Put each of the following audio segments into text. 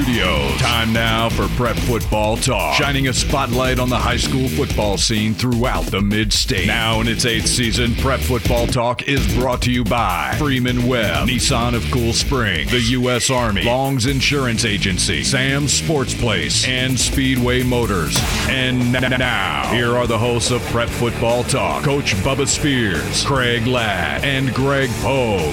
studios. Time now for Prep Football Talk, shining a spotlight on the high school football scene throughout the Mid-State. Now in its 8th season, Prep Football Talk is brought to you by Freeman Webb, Nissan of Cool Spring, the U.S. Army, Long's Insurance Agency, Sam's Sports Place, and Speedway Motors. And now, here are the hosts of Prep Football Talk, Coach Bubba Spears, Craig Ladd, and Greg Pogue.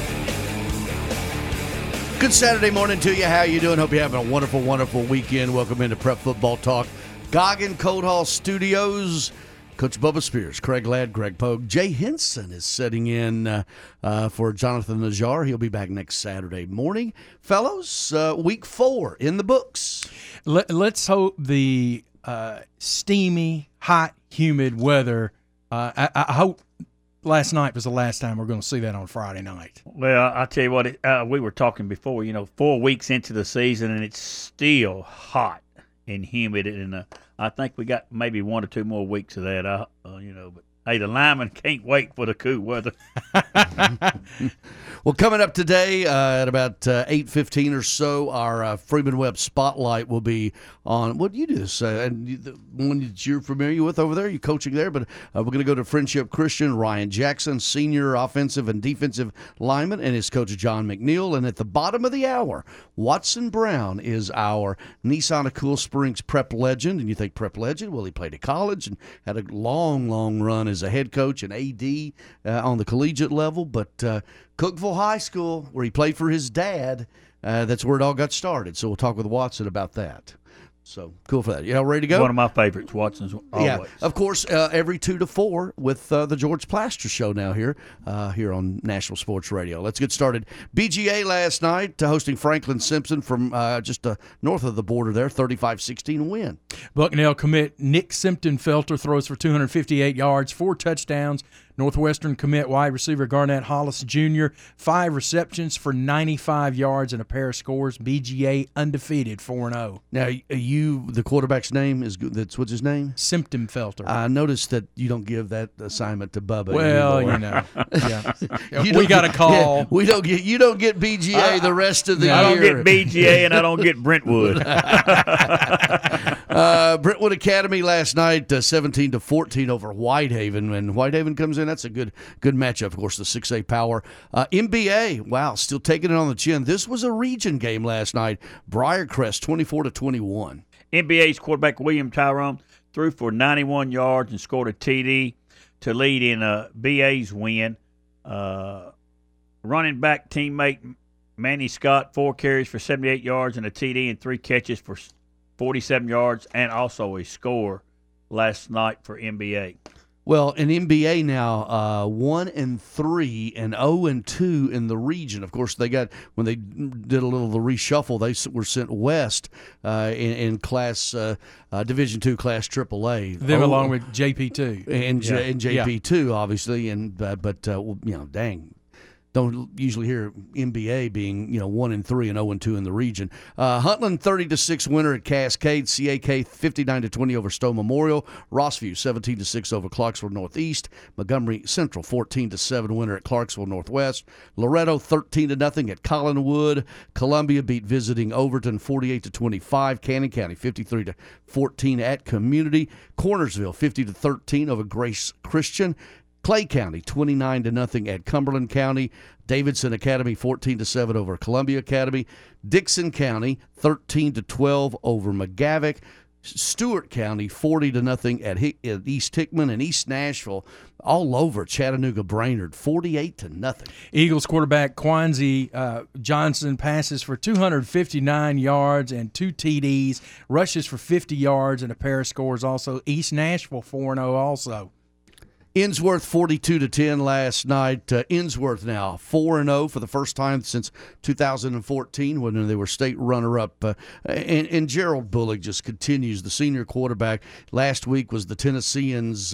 Good Saturday morning to you. How you doing? Hope you're having a wonderful, wonderful weekend. Welcome into Prep Football Talk. Goggin Cold Hall Studios. Coach Bubba Spears, Craig Ladd, Greg Pogue. Jay Henson is sitting in for Jonathan Najjar. He'll be back next Saturday morning. Fellows, week 4 in the books. Let's hope the steamy, hot, humid weather, I hope last night was the last time we're going to see that on Friday night. Well, I'll tell you what, we were talking before, 4 weeks into the season, and it's still hot and humid, and I think we got maybe 1 or 2 more weeks of that, but hey, the linemen can't wait for the cool weather. Well, coming up today at about 8:15 or so, our Freeman Webb Spotlight will be on. What do you do this? And the one that you're familiar with over there, you're coaching there, but we're going to go to Friendship Christian. Ryan Jackson, senior offensive and defensive lineman, and his coach John McNeil. And at the bottom of the hour, Watson Brown is our Nissan of Cool Springs prep legend. And you think prep legend? Well, he played at college and had a long, long run as a head coach and AD on the collegiate level, but Cookeville High School, where he played for his dad, that's where it all got started. So we'll talk with Watson about that. So cool for that. You all ready to go? One of my favorites, Watson's always. Yeah, of course, every 2 to 4 with the George Plaster Show now here on National Sports Radio. Let's get started. BGA last night hosting Franklin Simpson from just north of the border there, 35-16 win. Bucknell commit Nick Simpton-Felter throws for 258 yards, 4 touchdowns. Northwestern commit wide receiver Garnett Hollis Jr., 5 receptions for 95 yards and a pair of scores. BGA undefeated, 4-0. Now, the quarterback's name is good. What's his name? Simpton-Felter. I noticed that you don't give that assignment to Bubba. Well, anymore. Yeah. We got a call. Yeah, you don't get BGA the rest of the year. I don't get BGA and I don't get Brentwood. Brentwood Academy last night, 17-14 over Whitehaven, and Whitehaven comes in. That's a good matchup, of course, the 6A Power. MBA, wow, still taking it on the chin. This was a region game last night. Briarcrest, 24-21. NBA's quarterback William Tyrone threw for 91 yards and scored a TD to lead in BA's win. Running back teammate Manny Scott, 4 carries for 78 yards and a TD and 3 catches for 47 yards and also a score last night for NBA. Well, in NBA now, 1-3 and 0-2 in the region. Of course, they got when they did a little of the reshuffle, they were sent west in class Division II, class AAA. Them along with JP2 and JP2, obviously, and but dang. Don't usually hear NBA being 1-3 and 0-2 in the region. Huntland 30-6 winner at Cascade. CAK 59-20 over Stowe Memorial. Rossview 17-6 over Clarksville Northeast. Montgomery Central 14-7 winner at Clarksville Northwest. Loretto 13-0 at Collinwood. Columbia beat visiting Overton 48-25. Cannon County 53-14 at Community. Cornersville 50-13 over Grace Christian. Clay County 29-0 at Cumberland County. Davidson Academy 14-7 over Columbia Academy. Dixon County 13-12 over McGavock. Stewart County 40-0 at East Hickman, and East Nashville all over Chattanooga Brainerd 48-0. Eagles quarterback Quanzi Johnson passes for 259 yards and 2 TDs, rushes for 50 yards and a pair of scores also. East Nashville 4-0 also. Innsworth 42-10 last night. Innsworth now 4-0 for the first time since 2014 when they were state runner-up. And Gerald Bullock just continues, the senior quarterback. Last week was the Tennesseans'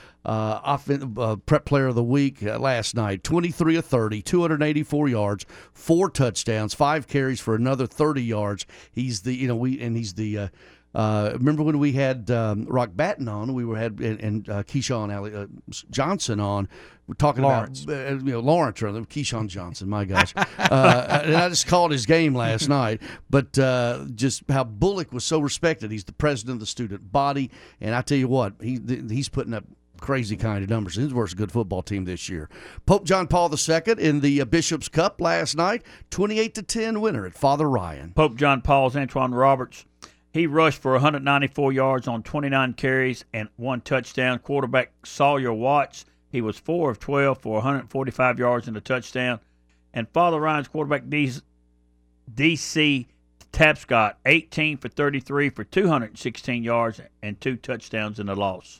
prep player of the week last night. 23 of 30, 284 yards, 4 touchdowns, 5 carries for another 30 yards. He's the Remember when we had Rock Batten on? And Keyshawn Johnson on. We're talking Lawrence. about Lawrence, rather Keyshawn Johnson. My gosh, and I just called his game last night. But just how Bullock was so respected. He's the president of the student body, and I tell you what, he's putting up crazy kind of numbers. He's versus a good football team this year. Pope John Paul II in the Bishop's Cup last night, 28-10 winner at Father Ryan. Pope John Paul's Antoine Roberts. He rushed for 194 yards on 29 carries and 1 touchdown. Quarterback Sawyer Watts. He was 4 of 12 for 145 yards and a touchdown. And Father Ryan's quarterback, D.C. Tapscott, 18 for 33 for 216 yards and 2 touchdowns in the loss.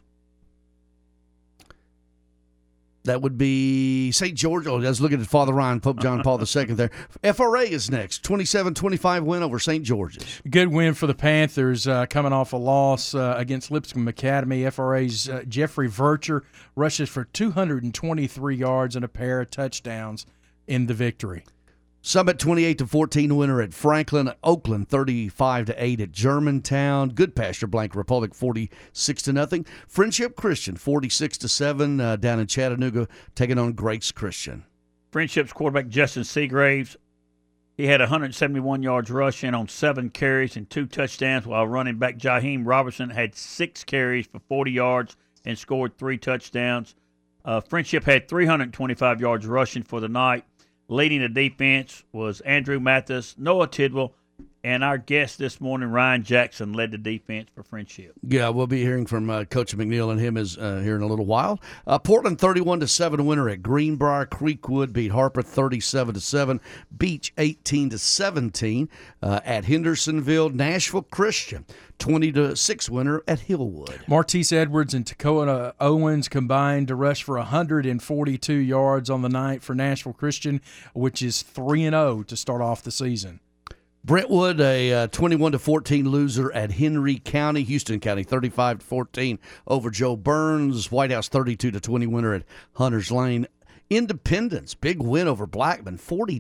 That would be St. George. I was looking at Father Ryan, Pope John Paul II there. FRA is next. 27-25 win over St. George's. Good win for the Panthers, coming off a loss against Lipscomb Academy. FRA's Jeffrey Vircher rushes for 223 yards and a pair of touchdowns in the victory. Summit 28-14 winner at Franklin. Oakland 35-8 at Germantown. Good Pasture Blank Republic 46-0. Friendship Christian 46-7 down in Chattanooga, taking on Grace Christian. Friendship's quarterback Justin Seagraves, he had 171 yards rushing on 7 carries and 2 touchdowns, while running back Jaheim Robertson had 6 carries for 40 yards and scored 3 touchdowns. Friendship had 325 yards rushing for the night. Leading the defense was Andrew Mathis, Noah Tidwell, and our guest this morning, Ryan Jackson, led the defense for Friendship. Yeah, we'll be hearing from Coach McNeil and him here in a little while. Portland 31-7 winner at Greenbrier. Creekwood beat Harper 37-7. Beach 18-17 at Hendersonville. Nashville Christian 20-6 winner at Hillwood. Martise Edwards and Takota Owens combined to rush for 142 yards on the night for Nashville Christian, which is 3-0 to start off the season. Brentwood, a 21-14 loser at Henry County. Houston County 35-14 over Joe Burns. White House 32-20 winner at Hunters Lane. Independence, big win over Blackman,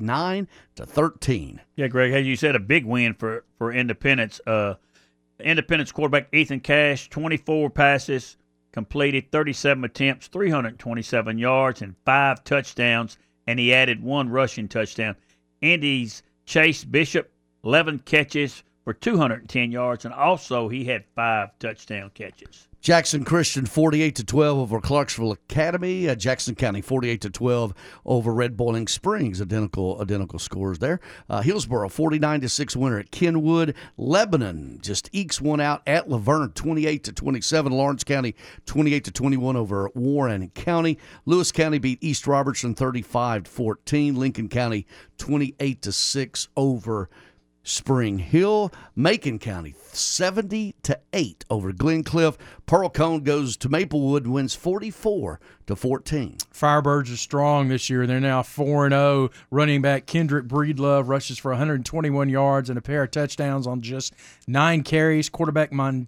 49-13. Yeah, Greg, as you said, a big win for Independence. Independence quarterback Ethan Cash, 24 passes completed, 37 attempts, 327 yards, and 5 touchdowns, and he added 1 rushing touchdown. Indy's Chase Bishop, 11 catches for 210 yards, and also he had 5 touchdown catches. Jackson Christian 48-12 over Clarksville Academy. Jackson County 48-12 over Red Boiling Springs. Identical scores there. Hillsboro 49-6 winner at Kenwood. Lebanon just ekes one out at Laverne 28-27. Lawrence County 28-21 over Warren County. Lewis County beat East Robertson 35-14. Lincoln County 28-6 over Spring Hill. Macon County 70-8 over Glencliff. Pearl Cone goes to Maplewood and wins 44-14. Firebirds are strong this year. They're now 4-0. Running back Kendrick Breedlove rushes for 121 yards and a pair of touchdowns on just 9 carries. Quarterback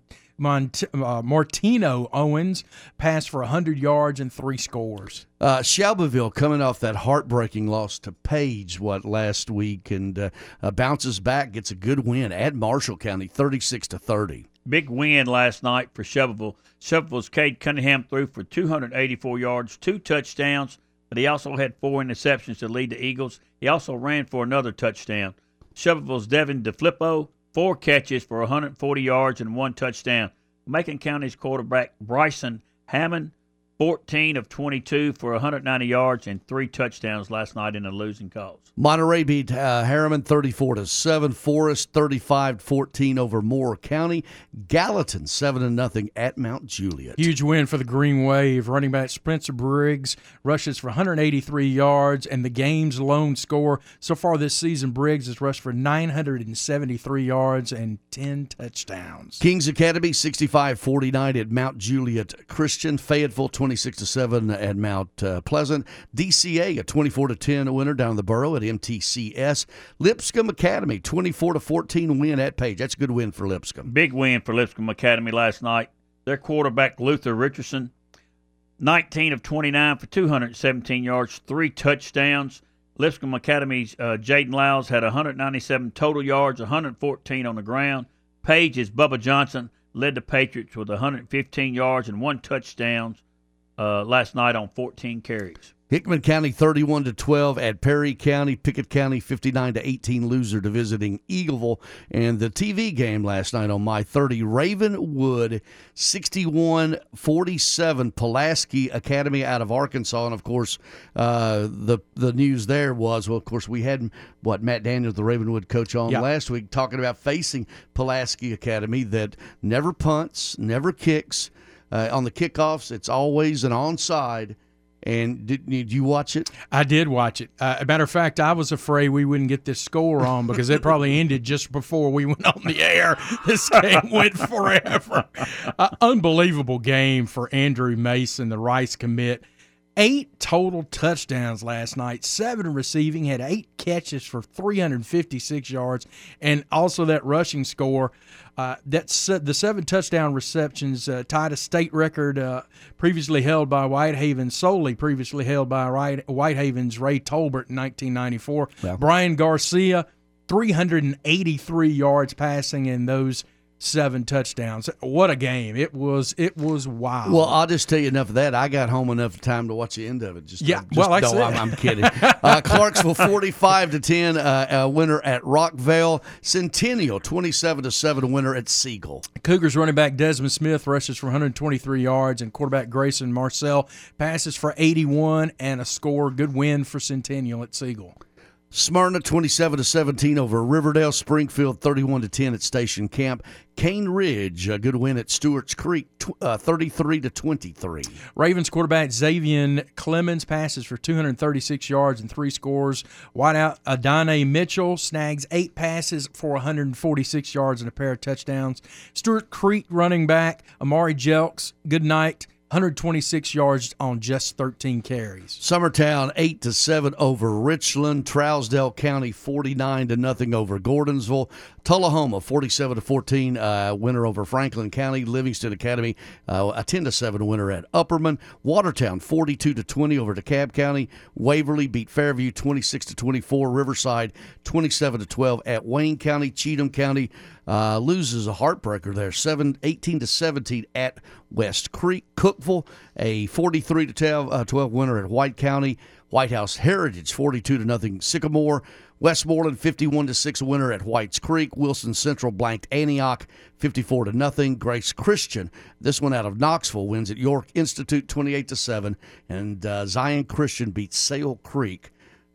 Martino Owens passed for 100 yards and 3 scores. Shelbyville coming off that heartbreaking loss to Page last week and bounces back, gets a good win at Marshall County 36-30. Big win last night for Shelbyville. Shelbyville's Cade Cunningham threw for 284 yards, 2 touchdowns, but he also had 4 interceptions to lead the Eagles. He also ran for another touchdown. Shelbyville's Devin DeFlippo, 4 catches for 140 yards and 1 touchdown. Macon County's quarterback Bryson Hammond, 14 of 22 for 190 yards and 3 touchdowns last night in a losing cause. Monterey beat Harriman 34-7. Forest 35-14 over Moore County. Gallatin 7-0 at Mount Juliet. Huge win for the Green Wave. Running back Spencer Briggs rushes for 183 yards and the game's lone score. So far this season, Briggs has rushed for 973 yards and 10 touchdowns. Kings Academy 65-49 at Mount Juliet Christian. Fayetteville 26-7 at Mount Pleasant. DCA a 24-10 winner down in the Borough at MTCS. Lipscomb Academy 24-14 win at Page. That's a good win for Lipscomb. Big win for Lipscomb Academy last night. Their quarterback Luther Richardson, 19 of 29 for 217 yards, 3 touchdowns. Lipscomb Academy's Jaden Lyles had 197 total yards, 114 on the ground. Page's Bubba Johnson led the Patriots with 115 yards and 1 touchdown last night on 14 carries. Hickman County 31-12 at Perry County. Pickett County 59-18 loser to visiting Eagleville. And the TV game last night on My 30, Ravenwood 61-47 Pulaski Academy out of Arkansas. And of course, the news there was, well, of course, we had Matt Daniels, the Ravenwood coach, on last week talking about facing Pulaski Academy that never punts, never kicks. On the kickoffs, it's always an onside. And did you watch it? I did watch it. As a matter of fact, I was afraid we wouldn't get this score on because it probably ended just before we went on the air. This game went forever. Unbelievable game for Andrew Mason, the Rice commit. 8 total touchdowns last night, 7 receiving, had 8 catches for 356 yards, and also that rushing score. That's the 7 touchdown receptions tied a state record previously held by Whitehaven's Ray Tolbert in 1994. Yeah. Brian Garcia, 383 yards passing in those 7 touchdowns. What a game. It was wild. Well, I'll just tell you enough of that. I got home enough time to watch the end of it. I'm kidding. Clarksville 45-10 winner at Rockvale. Centennial 27-7 winner at Siegel. Cougars running back Desmond Smith rushes for 123 yards, and quarterback Grayson Marcel passes for 81 and a score. Good win for Centennial at Siegel. Smyrna 27-17 over Riverdale. Springfield 31-10 at Station Camp. Cane Ridge, a good win at Stewart's Creek, 33-23. Ravens quarterback Xavier Clemens passes for 236 yards and 3 scores. Wideout Adane Mitchell snags 8 passes for 146 yards and a pair of touchdowns. Stewart Creek running back Amari Jelks, good night. 126 yards on just 13 carries. Summertown 8-7 over Richland. Trousdale County 49-0 over Gordonsville. Tullahoma 47-14 winner over Franklin County. Livingston Academy a 10-7 winner at Upperman. Watertown 42-20 over DeKalb County. Waverly beat Fairview 26-24. Riverside 27-12 at Wayne County. Cheatham County loses a heartbreaker there, 18-17 at West Creek. Cookville, a 43-12 winner at White County. White House Heritage, 42-0 Sycamore. Westmoreland, 51-6 winner at Whites Creek. Wilson Central blanked Antioch, 54-0. Grace Christian, this one out of Knoxville, wins at York Institute, 28-7. And Zion Christian beats Sale Creek,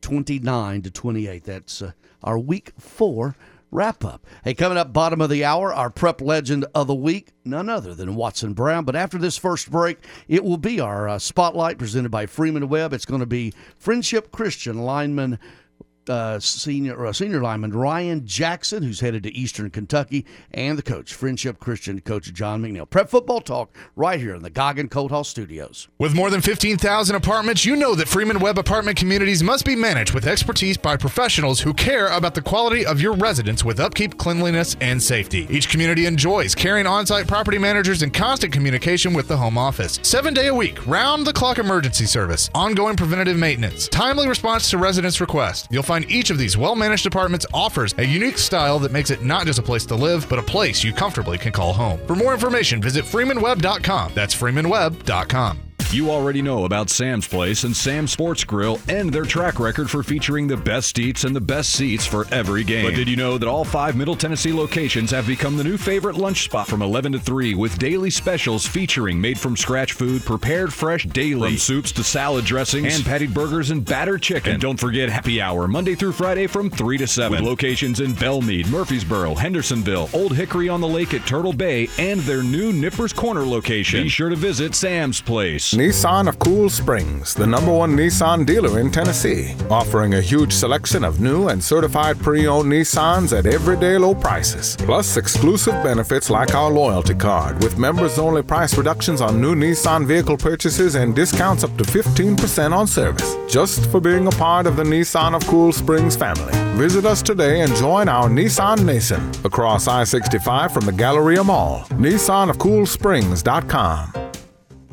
29-28. That's our Week 4 wrap-up. Hey, coming up bottom of the hour, our prep legend of the week, none other than Watson Brown. But after this first break, it will be our spotlight presented by Freeman Webb. It's going to be Friendship Christian lineman, senior lineman Ryan Jackson, who's headed to Eastern Kentucky, and the coach, Friendship Christian, Coach John McNeil. Prep Football Talk right here in the Goggin Colt Hall Studios. With more than 15,000 apartments, you know that Freeman Webb apartment communities must be managed with expertise by professionals who care about the quality of your residence with upkeep, cleanliness, and safety. Each community enjoys caring on-site property managers and constant communication with the home office. 7-day-a-week, round-the-clock emergency service, ongoing preventative maintenance, timely response to residents' requests. You'll find each of these well-managed apartments offers a unique style that makes it not just a place to live, but a place you comfortably can call home. For more information, visit freemanwebb.com. That's freemanwebb.com. You already know about Sam's Place and Sam's Sports Grill and their track record for featuring the best eats and the best seats for every game. But did you know that all 5 Middle Tennessee locations have become the new favorite lunch spot from 11 to 3 with daily specials featuring made-from-scratch food prepared fresh daily, from soups to salad dressings, hand-patted burgers, and battered chicken. And don't forget happy hour Monday through Friday from 3 to 7 with locations in Belmead, Murfreesboro, Hendersonville, Old Hickory on the Lake at Turtle Bay, and their new Nippers Corner location. Be sure to visit Sam's Place. Nissan of Cool Springs, the #1 Nissan dealer in Tennessee, offering a huge selection of new and certified pre-owned Nissans at everyday low prices, plus exclusive benefits like our loyalty card with members-only price reductions on new Nissan vehicle purchases and discounts up to 15% on service, just for being a part of the Nissan of Cool Springs family. Visit us today and join our Nissan Nation across I-65 from the Galleria Mall. NissanofCoolSprings.com.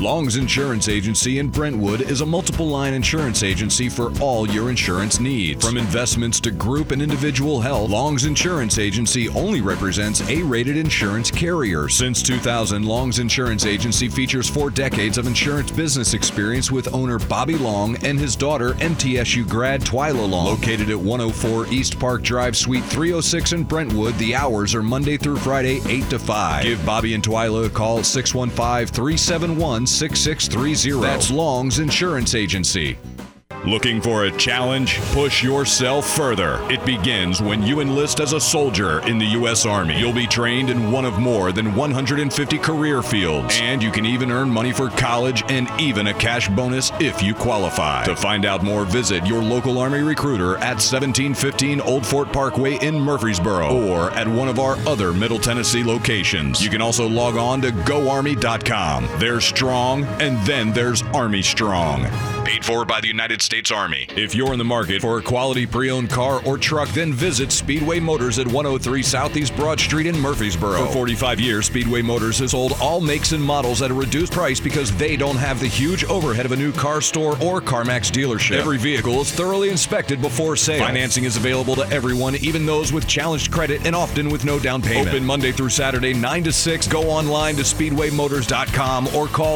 Long's Insurance Agency in Brentwood is a multiple line insurance agency for all your insurance needs. From investments to group and individual health, Long's Insurance Agency only represents A-rated insurance carriers. Since 2000, Long's Insurance Agency features 4 decades of insurance business experience with owner Bobby Long and his daughter, MTSU grad Twyla Long. Located at 104 East Park Drive, Suite 306 in Brentwood, the hours are Monday through Friday, 8 to 5. Give Bobby and Twyla a call at 615-371-6630. That's Long's Insurance Agency. Looking for a challenge? Push yourself further. It begins when you enlist as a soldier in the U.S. Army. You'll be trained in one of more than 150 career fields, and you can even earn money for college and even a cash bonus if you qualify. To find out more, visit your local Army recruiter at 1715 Old Fort Parkway in Murfreesboro or at one of our other Middle Tennessee locations. You can also log on to GoArmy.com. There's Strong, and then there's Army Strong. Paid for by the United States Army. If you're in the market for a quality pre-owned car or truck, then visit Speedway Motors at 103 Southeast Broad Street in Murfreesboro. For 45 years, Speedway Motors has sold all makes and models at a reduced price because they don't have the huge overhead of a new car store or CarMax dealership. Every vehicle is thoroughly inspected before sale. Financing is available to everyone, even those with challenged credit and often with no down payment. Open Monday through Saturday, 9 to 6. Go online to SpeedwayMotors.com or call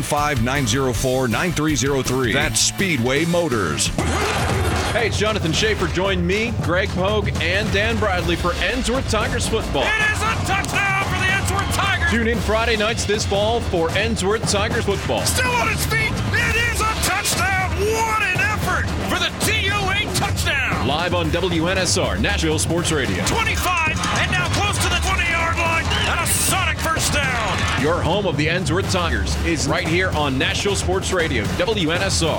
615-904-9303. That's Speedway Motors. Hey, it's Jonathan Schaefer. Join me, Greg Pogue, and Dan Bradley for Ensworth Tigers football. It is a touchdown for the Ensworth Tigers. Tune in Friday nights this fall for Ensworth Tigers football. Still on its feet. It is a touchdown. What an effort for the TU8 touchdown. Live on WNSR, Nashville Sports Radio. 25 and now close to the 20-yard line and a sonic first down. Your home of the Ensworth Tigers is right here on Nashville Sports Radio, WNSR.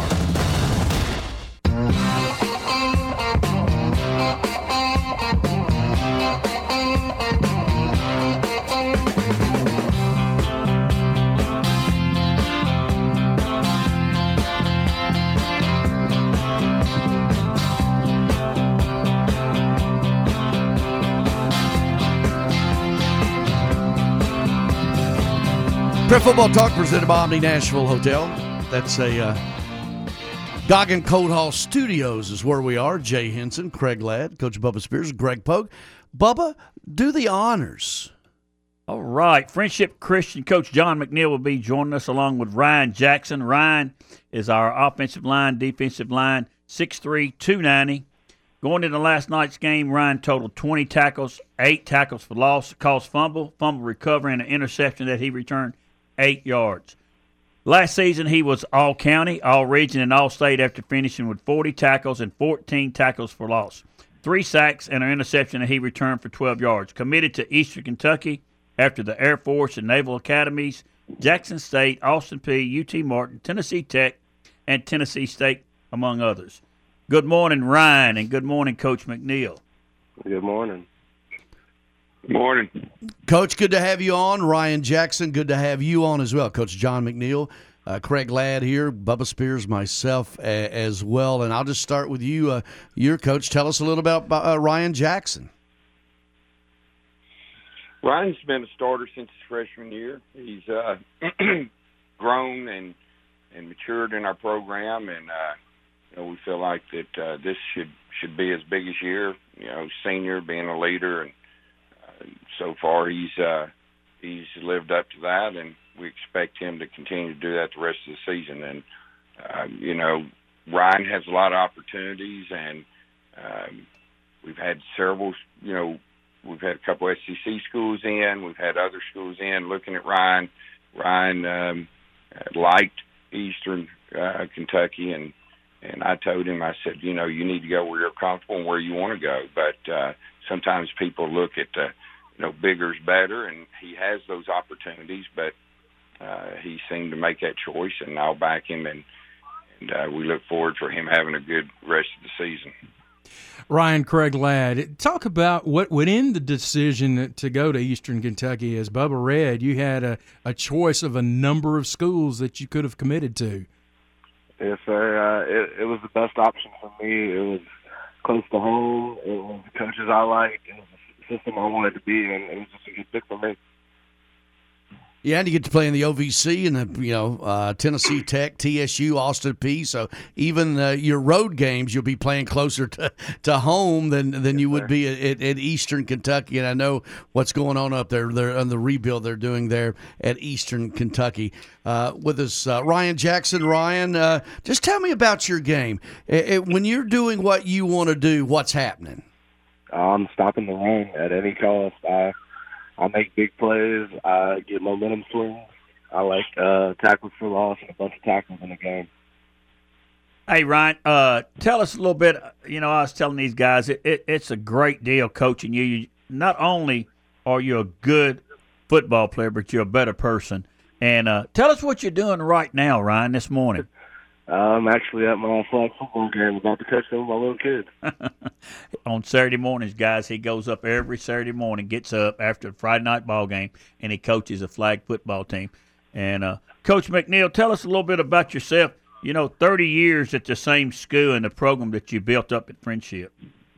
Prep Football Talk presented by Omni Nashville Hotel. That's a Goggin Cold Hall Studios is where we are. Jay Henson, Craig Ladd, Coach Bubba Spears, Greg Pogue. Bubba, do the honors. All right. Friendship Christian coach John McNeil will be joining us along with Ryan Jackson. Ryan is our offensive line, defensive line, 6'3", 290. Going into last night's game, Ryan totaled 20 tackles, 8 tackles for loss, caused fumble recovery, and an interception that he returned 8 yards. Last season, he was all-county, all-region, and all-state after finishing with 40 tackles and 14 tackles for loss, 3 sacks, and an interception that he returned for 12 yards. Committed to Eastern Kentucky after the Air Force and Naval Academies, Jackson State, Austin Peay, UT Martin, Tennessee Tech, and Tennessee State, among others. Good morning, Ryan, and good morning, Coach McNeil. Good morning. Good morning. Coach, good to have you on. Ryan Jackson, good to have you on as well. Coach John McNeil, Craig Ladd here, Bubba Spears, myself as well. And I'll just start with you. Your coach, tell us a little about Ryan Jackson. Ryan's been a starter since his freshman year. He's grown and matured in our program, and we feel like that this should be his biggest year. Senior, being a leader, and so far he's lived up to that, and we expect him to continue to do that the rest of the season. And Ryan has a lot of opportunities, and we've had several. We've had a couple SEC schools in. We've had other schools in looking at Ryan. Ryan liked Eastern Kentucky, and I told him, I said, you need to go where you're comfortable and where you want to go. But sometimes people look at bigger is better, and he has those opportunities, but he seemed to make that choice, and I'll back him, and we look forward for him having a good rest of the season. Ryan, Craig Ladd, talk about what went in the decision to go to Eastern Kentucky. As Bubba read, you had a choice of a number of schools that you could have committed to. Yes, sir. It was the best option for me. It was close to home. It was the coaches I liked. It was the system I wanted to be in. It was just a good pick for me. Yeah, and you get to play in the OVC and Tennessee Tech, TSU, Austin Peay. So even your road games, you'll be playing closer to home than you would be at Eastern Kentucky. And I know what's going on up there. They're on the rebuild they're doing there at Eastern Kentucky. With us, Ryan Jackson. Ryan, just tell me about your game. When you're doing what you want to do, what's happening? I'm stopping the run at any cost. I make big plays. I get momentum swings. I like tackles for loss and a bunch of tackles in the game. Hey, Ryan, tell us a little bit. I was telling these guys it's a great deal coaching you. Not only are you a good football player, but you're a better person. And tell us what you're doing right now, Ryan, this morning. I'm actually at my flag football game about to catch some of my little kids. On Saturday mornings, guys, he goes up every Saturday morning, gets up after the Friday night ball game, and he coaches a flag football team. And Coach McNeil, tell us a little bit about yourself. 30 years at the same school and the program that you built up at Friendship.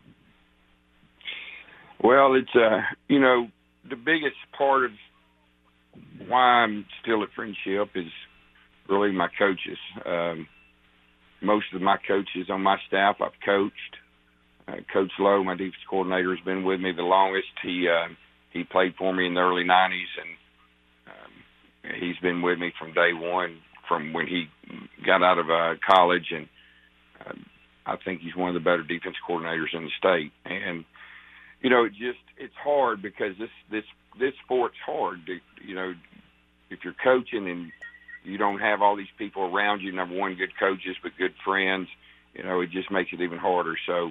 Well, it's the biggest part of why I'm still at Friendship is really my coaches. Most of my coaches on my staff I've coached. Coach Lowe, my defense coordinator, has been with me the longest. He played for me in the early 90s, and he's been with me from day one, from when he got out of college. And I think he's one of the better defense coordinators in the state. And it's hard because this sport's hard. If you're coaching and you don't have all these people around you, number one, good coaches, but good friends, it just makes it even harder. So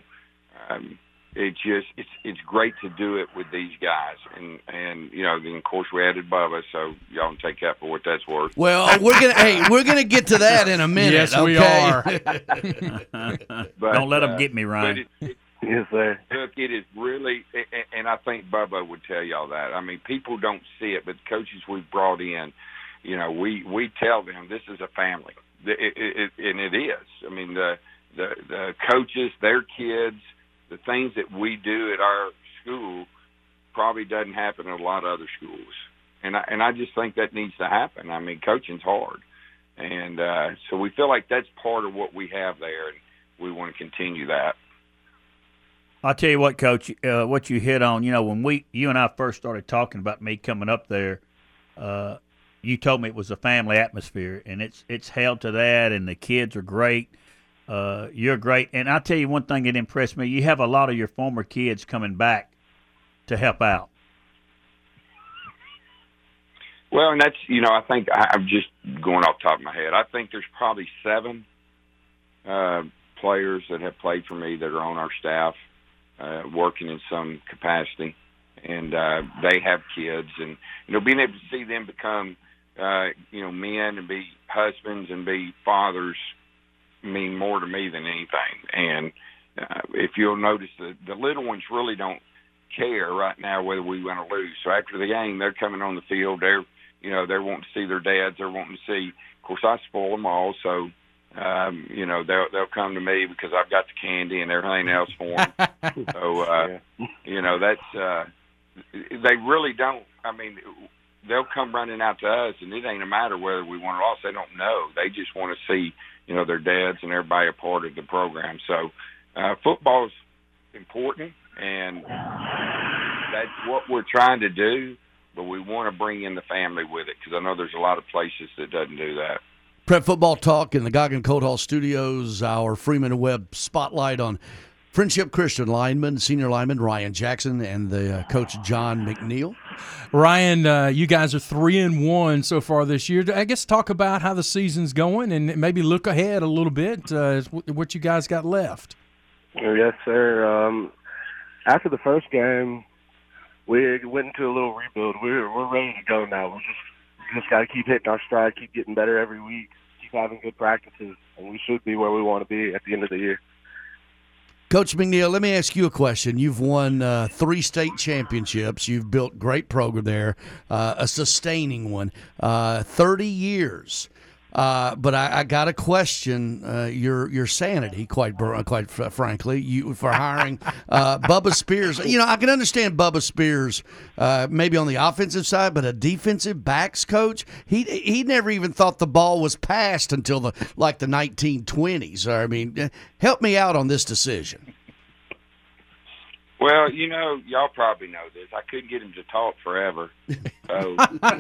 it's great to do it with these guys. And then of course we added Bubba, so y'all can take that for what that's worth. Well, we're gonna get to that in a minute. Yes, we are. But, don't let them get me, Ryan. Yes, sir. Look, it is really, and I think Bubba would tell y'all that. I mean, people don't see it, but the coaches we've brought in, we tell them this is a family, and it is. I mean, the coaches, their kids, the things that we do at our school probably doesn't happen at a lot of other schools, and I just think that needs to happen. I mean, coaching's hard, and so we feel like that's part of what we have there, and we want to continue that. I'll tell you what, Coach, what you hit on, when you and I first started talking about me coming up there, you told me it was a family atmosphere, and it's held to that, and the kids are great. You're great. And I'll tell you one thing that impressed me. You have a lot of your former kids coming back to help out. Well, and that's, I think I'm just going off the top of my head. I think there's probably 7 players that have played for me that are on our staff. Working in some capacity, and they have kids, and being able to see them become men and be husbands and be fathers mean more to me than anything. And if you'll notice, the little ones really don't care right now whether we win or lose. So after the game, they're coming on the field. They're wanting to see their dads. They're wanting to see. Of course, I spoil them all, so. They'll come to me because I've got the candy and everything else for them. So, that's they really don't. I mean, they'll come running out to us, and it ain't a matter whether we won or lost. They don't know. They just want to see, their dads and everybody a part of the program. So, football's important, and that's what we're trying to do. But we want to bring in the family with it because I know there's a lot of places that doesn't do that. Prep Football Talk in the Goggin Coat Hall Studios, our Freeman Webb spotlight on Friendship Christian senior lineman Ryan Jackson and the coach John McNeil. Ryan, you guys are 3-1 so far this year. I guess talk about how the season's going and maybe look ahead a little bit, what you guys got left. Yes, sir. After the first game, we went into a little rebuild. We're ready to go now. We just got to keep hitting our stride, keep getting better every week, keep having good practices, and we should be where we want to be at the end of the year. Coach McNeil, let me ask you a question. You've won 3 state championships. You've built a great program there, a sustaining one, 30 years. But I got to question your sanity, quite frankly, you for hiring Bubba Spears. You know, I can understand Bubba Spears maybe on the offensive side, but a defensive backs coach, he never even thought the ball was passed until the 1920s. I mean, help me out on this decision. Well, you know, y'all probably know this. I couldn't get him to talk forever. So,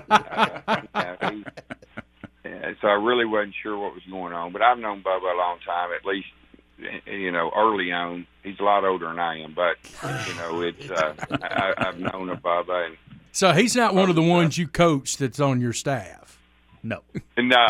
so I really wasn't sure what was going on. But I've known Bubba a long time, at least, you know, early on. He's a lot older than I am. But, you know, it's I've known of Bubba. And so he's not one of the ones you coach that's on your staff? No. No.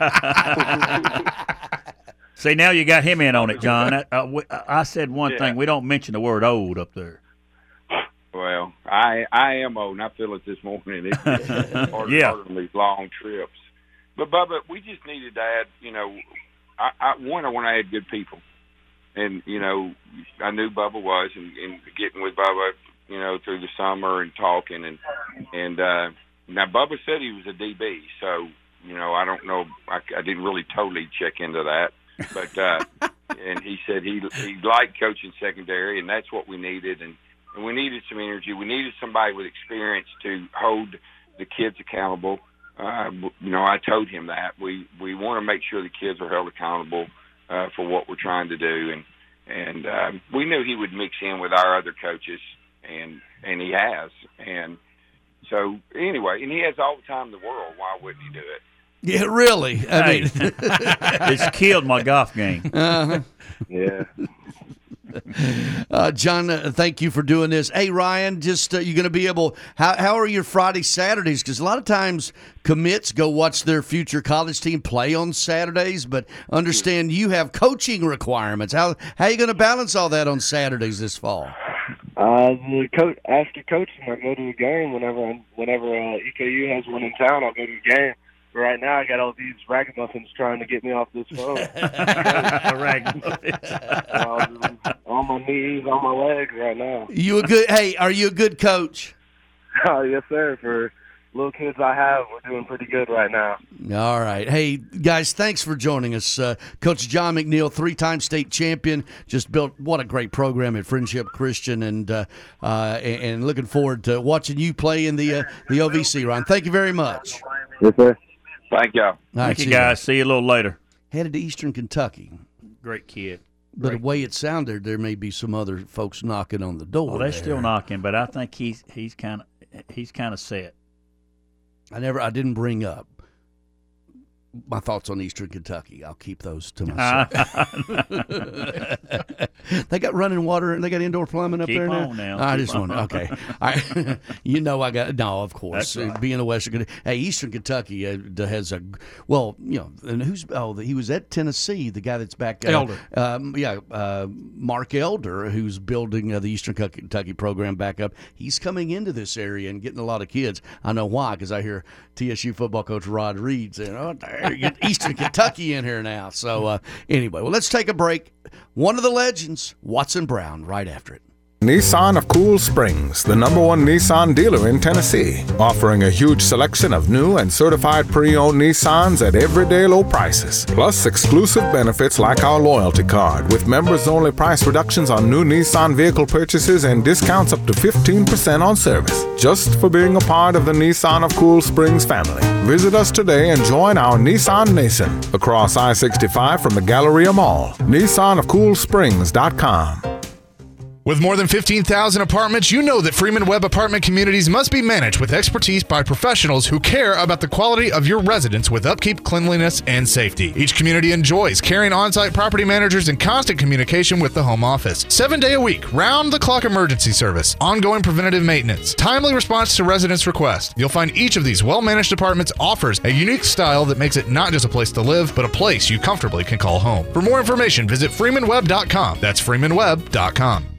See, now you got him in on it, John. I said one thing. We don't mention the word old up there. Well, I am old, and I feel it this morning. It's part of these long trips. But, Bubba, we just needed to add, you know, I want to add good people. And, you know, I knew Bubba was, and getting with Bubba, you know, through the summer and talking. And now Bubba said he was a DB, so, you know, I don't know. I didn't really totally check into that. But and he said he liked coaching secondary, and that's what we needed. And we needed some energy. We needed somebody with experience to hold the kids accountable. You know, I told him that we want to make sure the kids are held accountable for what we're trying to do, and we knew he would mix in with our other coaches, and he has. And so anyway, and he has all the time in the world. Why wouldn't he do it? Yeah, really. I mean, it's killed my golf game. Yeah. John, thank you for doing this. Hey, Ryan, just you going to be able – how are your Friday, Saturdays? Because a lot of times commits go watch their future college team play on Saturdays, but understand you have coaching requirements. How are you going to balance all that on Saturdays this fall? After coaching, I go to the game whenever EKU has one in town. I'll go to the game. But right now, I got all these ragamuffins trying to get me off this phone. Ragamuffins. On my knees, on my legs right now. Are you a good coach? Yes, sir. For little kids I have, we're doing pretty good right now. All right. Hey, guys, thanks for joining us. Coach John McNeil, 3-time state champion, just built what a great program at Friendship Christian, and looking forward to watching you play in the OVC, Ryan. Thank you very much. Yes, sir. Thank y'all. Thank you, guys. See you a little later. Headed to Eastern Kentucky. Great kid. But the way it sounded, there may be some other folks knocking on the door. Well, they're still knocking, but I think he's kind of set. I didn't bring up my thoughts on Eastern Kentucky. I'll keep those to myself. They got running water and they got indoor plumbing up there now. Keep on now. I just want okay. Of course. Right. Being a Western, Eastern Kentucky has a and he was at Tennessee. The guy that's back Elder. Mark Elder, who's building the Eastern Kentucky program back up. He's coming into this area and getting a lot of kids. I know why, because I hear TSU football coach Rod Reed saying, "Oh, get Eastern Kentucky in here now." So anyway, well, let's take a break. One of the legends, Watson Brown, right after it. Nissan of Cool Springs, the #1 Nissan dealer in Tennessee, offering a huge selection of new and certified pre-owned Nissans at everyday low prices, plus exclusive benefits like our loyalty card, with members-only price reductions on new Nissan vehicle purchases and discounts up to 15% on service, just for being a part of the Nissan of Cool Springs family. Visit us today and join our Nissan Nation across I-65 from the Galleria Mall. NissanofCoolSprings.com. With more than 15,000 apartments, you know that Freeman Webb Apartment Communities must be managed with expertise by professionals who care about the quality of your residence with upkeep, cleanliness, and safety. Each community enjoys caring on-site property managers in constant communication with the home office. 7 day a week, round-the-clock emergency service, ongoing preventative maintenance, timely response to residents' requests. You'll find each of these well-managed apartments offers a unique style that makes it not just a place to live, but a place you comfortably can call home. For more information, visit freemanwebb.com. That's freemanwebb.com.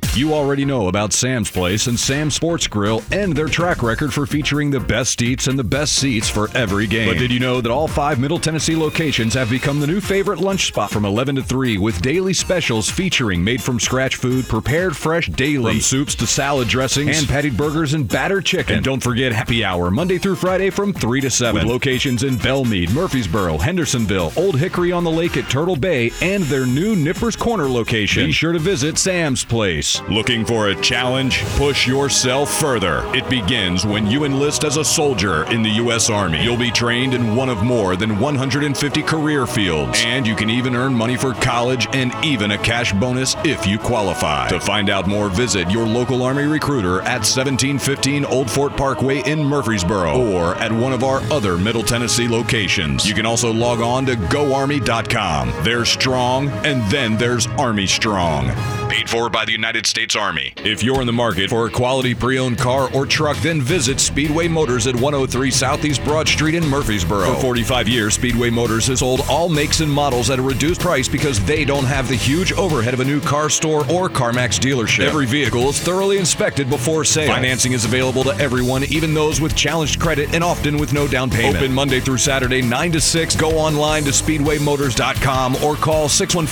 You already know about Sam's Place and Sam's Sports Grill and their track record for featuring the best eats and the best seats for every game. But did you know that all 5 Middle Tennessee locations have become the new favorite lunch spot from 11 to 3 with daily specials featuring made-from-scratch food prepared fresh daily. From soups to salad dressings, hand-patted burgers, and battered chicken. And don't forget happy hour Monday through Friday from 3 to 7. With locations in Belmead, Murfreesboro, Hendersonville, Old Hickory on the Lake at Turtle Bay, and their new Nippers Corner location. Be sure to visit Sam's Place. Looking for a challenge? Push yourself further. It begins when you enlist as a soldier in the U.S. Army. You'll be trained in one of more than 150 career fields, and you can even earn money for college and even a cash bonus if you qualify. To find out more, visit your local Army recruiter at 1715 Old Fort Parkway in Murfreesboro or at one of our other Middle Tennessee locations. You can also log on to GoArmy.com. There's strong, and then there's Army Strong. Paid for by the United States Army. If you're in the market for a quality pre-owned car or truck, then visit Speedway Motors at 103 Southeast Broad Street in Murfreesboro. For 45 years, Speedway Motors has sold all makes and models at a reduced price because they don't have the huge overhead of a new car store or CarMax dealership. Every vehicle is thoroughly inspected before sale. Financing is available to everyone, even those with challenged credit and often with no down payment. Open Monday through Saturday, 9 to 6. Go online to SpeedwayMotors.com or call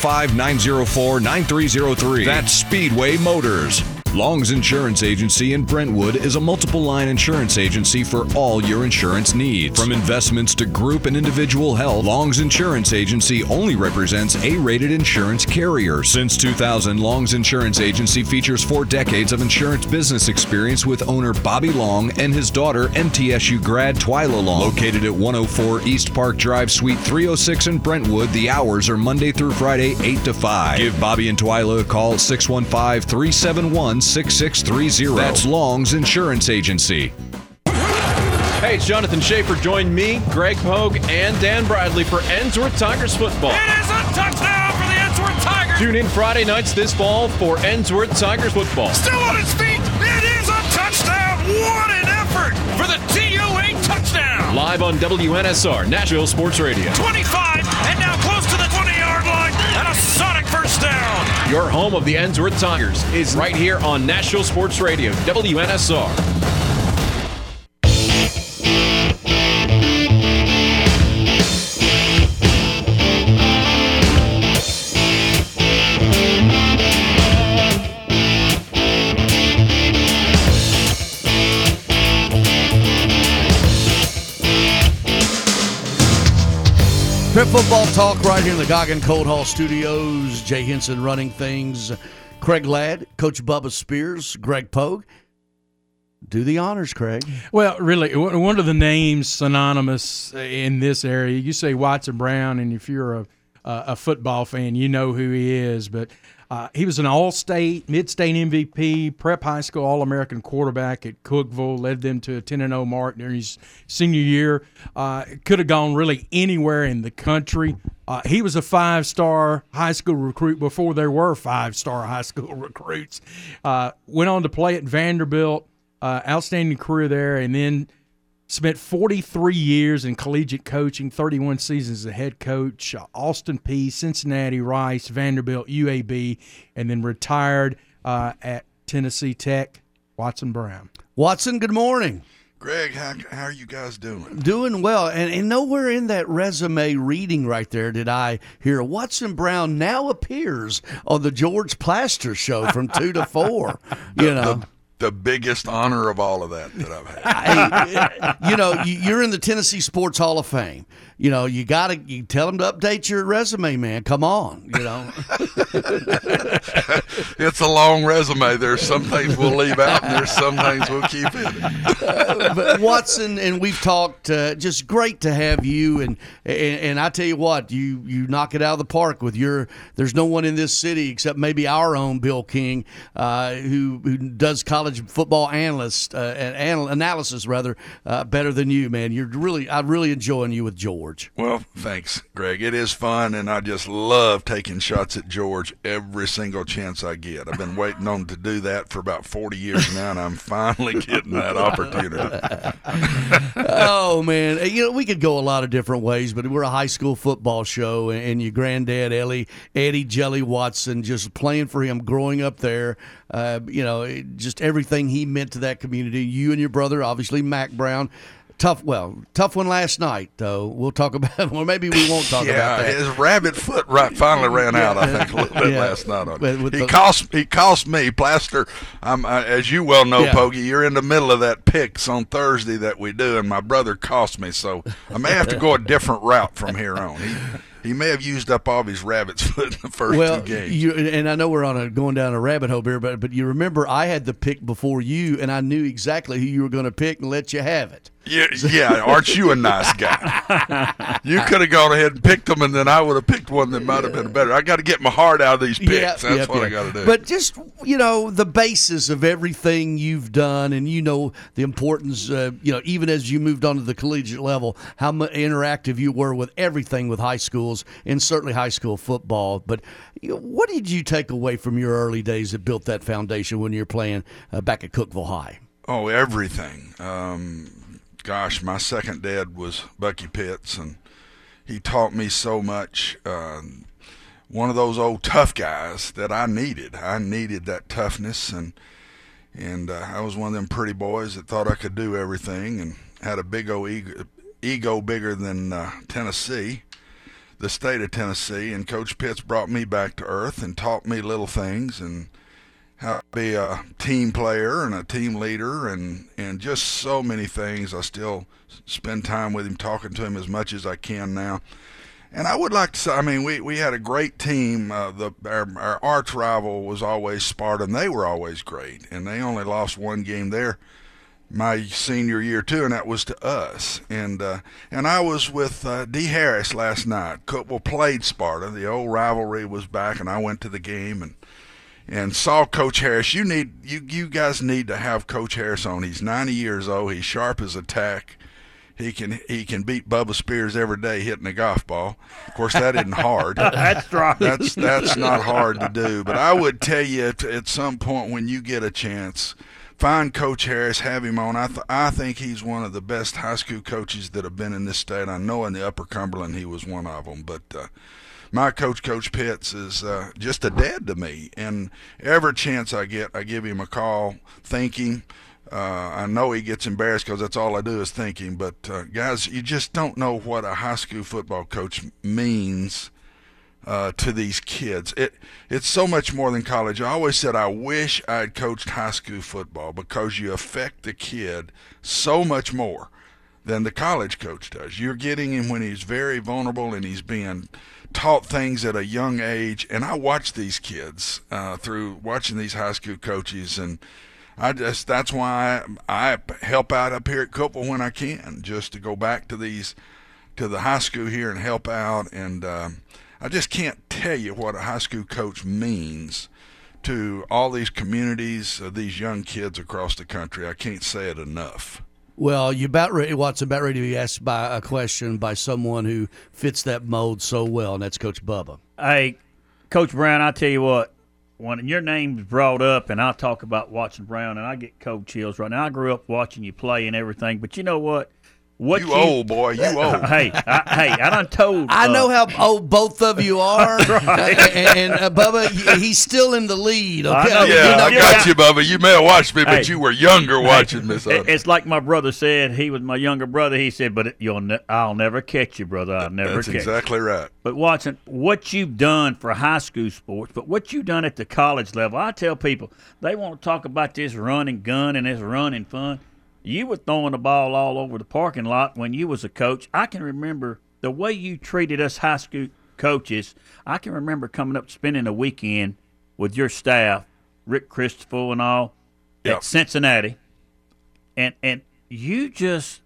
615-904-9303. That's Speedway Motors. Long's Insurance Agency in Brentwood is a multiple line insurance agency for all your insurance needs. From investments to group and individual health, Long's Insurance Agency only represents A-rated insurance carriers. Since 2000, Long's Insurance Agency features 4 decades of insurance business experience with owner Bobby Long and his daughter, MTSU grad Twyla Long. Located at 104 East Park Drive, Suite 306 in Brentwood, the hours are Monday through Friday, 8 to 5. Give Bobby and Twyla a call at 615-371-6630. That's Long's Insurance Agency. Hey, it's Jonathan Schaefer. Join me, Greg Pogue, and Dan Bradley for Ensworth Tigers football. It is a touchdown for the Ensworth Tigers. Tune in Friday nights this fall for Ensworth Tigers football. Still on his feet. It is a touchdown. What an effort for the TU8 touchdown. Live on WNSR, Nashville Sports Radio. 25 and now close to the 20-yard line and a sonic first down. Your home of the Ensworth Tigers is right here on Nashville Sports Radio, WNSR. Prep Football Talk right here in the Goggin Cold Hall Studios. Jay Henson running things. Craig Ladd, Coach Bubba Spears, Greg Pogue. Do the honors, Craig. Well, really, one of the names synonymous in this area, you say Watson Brown, and if you're a football fan, you know who he is. But he was an all-state, mid-state MVP, prep high school All-American quarterback at Cookeville, led them to a 10-0 mark during his senior year. Could have gone really anywhere in the country. He was a 5-star high school recruit before there were 5-star high school recruits. Went on to play at Vanderbilt. Outstanding career there, and then spent 43 years in collegiate coaching, 31 seasons as a head coach, Austin Peay, Cincinnati, Rice, Vanderbilt, UAB, and then retired at Tennessee Tech. Watson Brown. Watson, good morning. Greg, how are you guys doing? Doing well. And nowhere in that resume reading right there did I hear Watson Brown now appears on the George Plaster Show from 2 to 4. The biggest honor of all of that I've had. Hey, you're in the Tennessee Sports Hall of Fame. You tell them to update your resume, man. Come on, It's a long resume. There's some things we'll leave out, and there's some things we'll keep in. But Watson, and we've talked. Just great to have you, and I tell you what, you knock it out of the park with your. There's no one in this city except maybe our own Bill King, who does college football analysis better than you, man. I'm really enjoying you with George. Well, thanks, Greg. It is fun, and I just love taking shots at George every single chance I get. I've been waiting on to do that for about 40 years now, and I'm finally getting that opportunity. Oh, man. We could go a lot of different ways, but we're a high school football show, and your granddad, Eddie Jelly Watson, just playing for him growing up there. Just everything he meant to that community. You and your brother, obviously, Mac Brown. Tough one last night, though. We'll talk about, or maybe we won't talk about that. His rabbit foot finally ran out, I think, a little bit last night. He cost me, Plaster. As you well know, Pogey, you're in the middle of that picks on Thursday that we do, and my brother cost me, so I may have to go a different route from here on. He may have used up all of his rabbit's foot in the first two games. And I know we're going down a rabbit hole here, but you remember I had the pick before you, and I knew exactly who you were going to pick and let you have it. Yeah, aren't you a nice guy? You could have gone ahead and picked them, and then I would have picked one that might have been better. I got to get my heart out of these picks. That's what I got to do. But just, the basis of everything you've done, and the importance, even as you moved on to the collegiate level, how interactive you were with everything with high schools, and certainly high school football. But what did you take away from your early days that built that foundation when you were playing back at Cookeville High? Oh, everything. Gosh, my second dad was Bucky Pitts, and he taught me so much. One of those old tough guys that I needed. I needed that toughness, and I was one of them pretty boys that thought I could do everything and had a big old ego bigger than Tennessee, the state of Tennessee. And Coach Pitts brought me back to earth and taught me little things and how to be a team player and a team leader and just so many things. I still spend time with him, talking to him as much as I can now. And I would like to say, we had a great team. Our arch rival was always Sparta, and they were always great. And they only lost one game there my senior year, too, and that was to us. And I was with D. Harris last night. Cookeville played Sparta. The old rivalry was back, and I went to the game and saw Coach Harris. You guys need to have Coach Harris on. He's 90 years old. He's sharp as a tack. He can beat Bubba Spears every day hitting a golf ball. Of course, that isn't hard. That's right. That's not hard to do. But I would tell you at some point when you get a chance, find Coach Harris, have him on. I think he's one of the best high school coaches that have been in this state. I know in the Upper Cumberland he was one of them, but my coach, Coach Pitts, is just a dad to me. And every chance I get, I give him a call, thinking. I know he gets embarrassed because that's all I do is thinking. But, guys, you just don't know what a high school football coach means to these kids. It's so much more than college. I always said I wish I had coached high school football because you affect the kid so much more than the college coach does. You're getting him when he's very vulnerable and he's being taught things at a young age. And I watch these kids through watching these high school coaches, and that's why I help out up here at Cookeville when I can, just to go back to the high school here and help out. And I just can't tell you what a high school coach means to all these communities, these young kids across the country. I can't say it enough. Well, Watson, about ready to be asked by a question by someone who fits that mold so well, and that's Coach Bubba. Hey, Coach Brown, I tell you what, when your name's brought up and I talk about Watson Brown, and I get cold chills right now. I grew up watching you play and everything, but you know what? You old, boy. You old. Hey, I done told. I know how old both of you are. Right. And Bubba, he's still in the lead. Okay? I got you, Bubba. You may have watched me, but you were younger watching me. It's like my brother said. He was my younger brother. He said, but I'll never catch you, brother. I'll never catch you. That's exactly right. But Watson, what you've done for high school sports, but what you've done at the college level, I tell people, they want to talk about this run and gun and this run and fun. You were throwing the ball all over the parking lot when you was a coach. I can remember the way you treated us high school coaches. I can remember coming up spending a weekend with your staff, Rick Christopher and all, at Cincinnati. And you just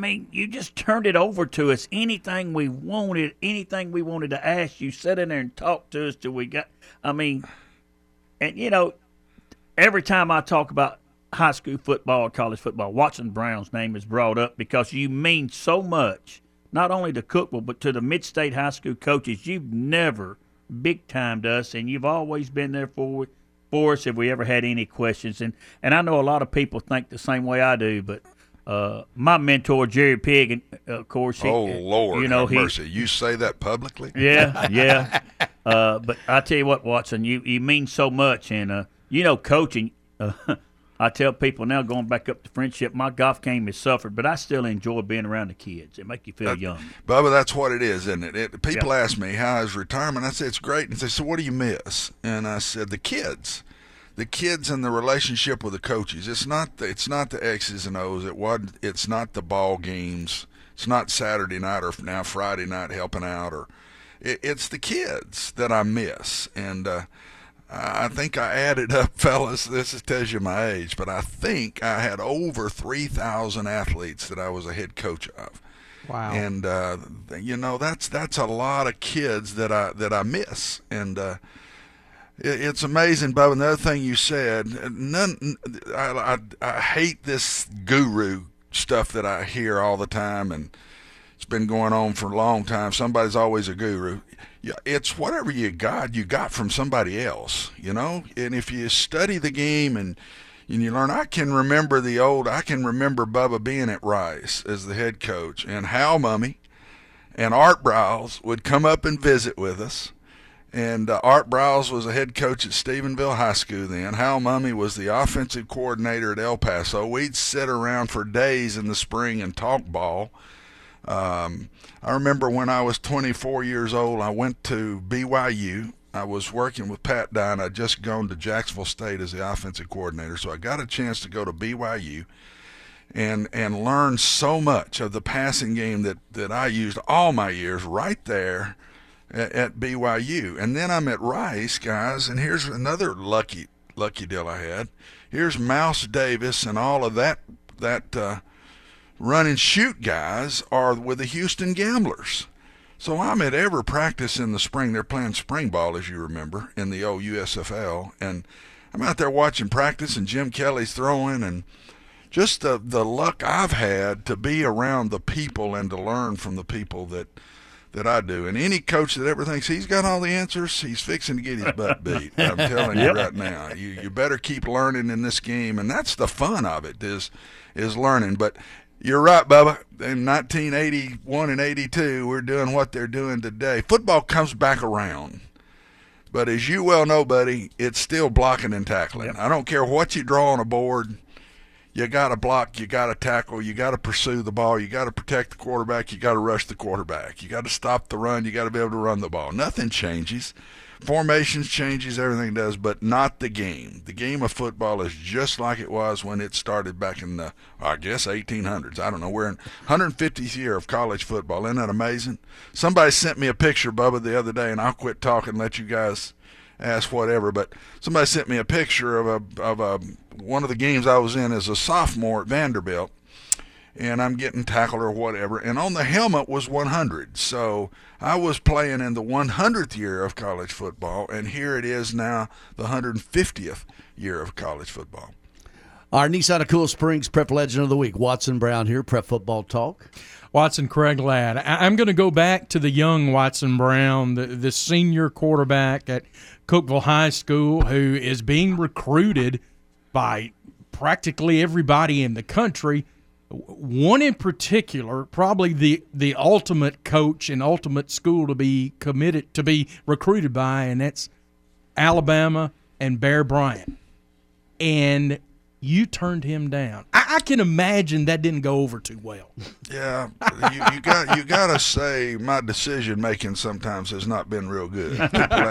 turned it over to us. Anything we wanted to ask you, sit in there and talk to us till we got – and, every time I talk about high school football or college football, Watson Brown's name is brought up because you mean so much, not only to Cookeville, but to the mid-state high school coaches. You've never big-timed us, and you've always been there for us if we ever had any questions. And I know a lot of people think the same way I do, but my mentor, Jerry Pigg, of course. Lord, have mercy. You say that publicly? Yeah. But I tell you what, Watson, you mean so much, and coaching. I tell people now, going back up to friendship, my golf game has suffered, but I still enjoy being around the kids. It make you feel young. Bubba, that's what it is, isn't it? People ask me, how is retirement? I say, it's great. And they say, what do you miss? And I said, the kids. The kids and the relationship with the coaches. It's not the X's and O's. It's not the ball games. It's not Saturday night or now Friday night helping out. It's the kids that I miss. And I think I added up, fellas, this tells you my age, but I think I had over 3,000 athletes that I was a head coach of. Wow. And, that's a lot of kids that I miss. And it's amazing, Bubba. Another thing you said, I hate this guru stuff that I hear all the time, and it's been going on for a long time. Somebody's always a guru. Yeah, it's whatever you got from somebody else, And if you study the game and you learn, I can remember Bubba being at Rice as the head coach, and Hal Mummy and Art Browse would come up and visit with us. And Art Browse was a head coach at Stephenville High School then. Hal Mummy was the offensive coordinator at El Paso. We'd sit around for days in the spring and talk ball. I remember when I was 24 years old, I went to BYU. I was working with Pat Dye. I'd just gone to Jacksonville State as the offensive coordinator. So I got a chance to go to BYU and learn so much of the passing game that I used all my years right there at BYU. And then I'm at Rice, guys, and here's another lucky deal I had. Here's Mouse Davis and all of that run and shoot guys are with the Houston Gamblers. So I'm at every practice in the spring. They're playing spring ball, as you remember, in the old USFL. And I'm out there watching practice, and Jim Kelly's throwing, and just the luck I've had to be around the people and to learn from the people that I do. And any coach that ever thinks he's got all the answers, he's fixing to get his butt beat. I'm telling you right now. You better keep learning in this game, and that's the fun of it is learning. But you're right, Bubba. In 1981 and 82, we're doing what they're doing today. Football comes back around. But as you well know, buddy, it's still blocking and tackling. I don't care what you draw on a board. You got to block, you got to tackle, you got to pursue the ball, you got to protect the quarterback, you got to rush the quarterback, you got to stop the run, you got to be able to run the ball. Nothing changes. Formations changes, everything does, but not the game. The game of football is just like it was when it started back in the, 1800s. I don't know. We're in 150th year of college football. Isn't that amazing? Somebody sent me a picture, Bubba, the other day, and I'll quit talking and let you guys ask whatever, but somebody sent me a picture of one of the games I was in as a sophomore at Vanderbilt, and I'm getting tackled or whatever, and on the helmet was 100. So I was playing in the 100th year of college football, and here it is now, the 150th year of college football. Our Nissan of Cool Springs Prep Legend of the Week, Watson Brown here, Prep Football Talk. Watson Craig Ladd. I'm going to go back to the young Watson Brown, the senior quarterback at Cookeville High School, who is being recruited by practically everybody in the country. One in particular, probably the ultimate coach and ultimate school to be committed to be recruited by, and that's Alabama and Bear Bryant. And you turned him down. I can imagine that didn't go over too well. Yeah, you got to say my decision making sometimes has not been real good.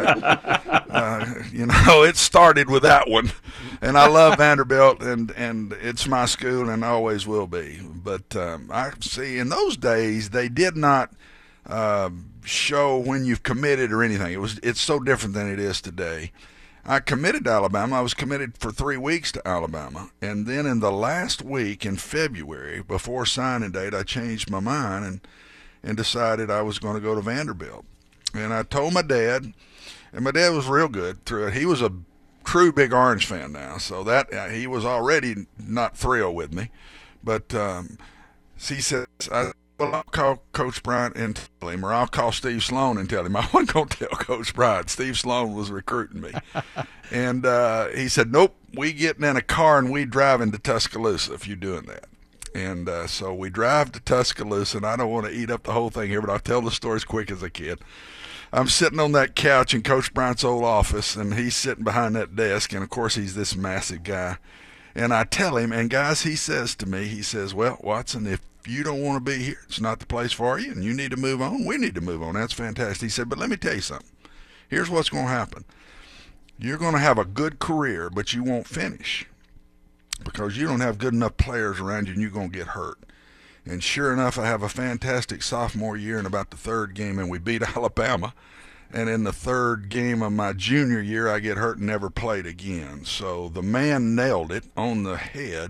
It started with that one, and I love Vanderbilt, and it's my school and always will be. But I see in those days they did not show when you've committed or anything. It's so different than it is today. I committed to Alabama. I was committed for 3 weeks to Alabama. And then in the last week in February, before signing date, I changed my mind and decided I was going to go to Vanderbilt. And I told my dad, and my dad was real good through it. He was a true Big Orange fan now, so that he was already not thrilled with me. But he says, I'll call Coach Bryant and tell him, or I'll call Steve Sloan and tell him. I wasn't going to tell Coach Bryant. Steve Sloan was recruiting me. And he said, nope, we getting in a car and we driving to Tuscaloosa if you're doing that. And so we drive to Tuscaloosa, and I don't want to eat up the whole thing here, but I'll tell the story as quick as I can. I'm sitting on that couch in Coach Bryant's old office, and he's sitting behind that desk, and, of course, he's this massive guy. And I tell him, and, guys, he says to me, he says, well, Watson, if you don't want to be here, it's not the place for you, and you need to move on, we need to move on. That's fantastic. He said, but let me tell you something. Here's what's going to happen. You're going to have a good career, but you won't finish because you don't have good enough players around you, and you're going to get hurt. And sure enough, I have a fantastic sophomore year in about the third game, and we beat Alabama. And in the third game of my junior year, I get hurt and never played again. So the man nailed it on the head.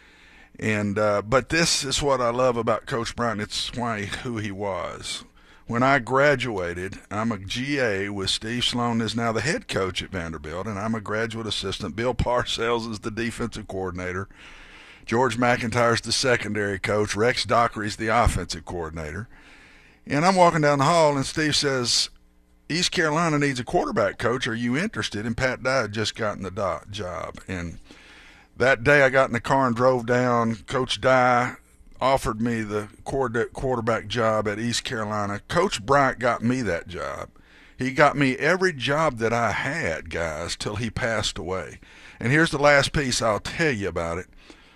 And but this is what I love about Coach Bryant. It's who he was. When I graduated, I'm a GA with Steve Sloan is now the head coach at Vanderbilt, and I'm a graduate assistant. Bill Parcells is the defensive coordinator. George McIntyre's the secondary coach. Rex Dockery's the offensive coordinator. And I'm walking down the hall, and Steve says, East Carolina needs a quarterback coach. Are you interested? And Pat Dye had just gotten the job. And that day I got in the car and drove down. Coach Dye offered me the quarterback job at East Carolina. Coach Bryant got me that job. He got me every job that I had, guys, till he passed away. And here's the last piece I'll tell you about it.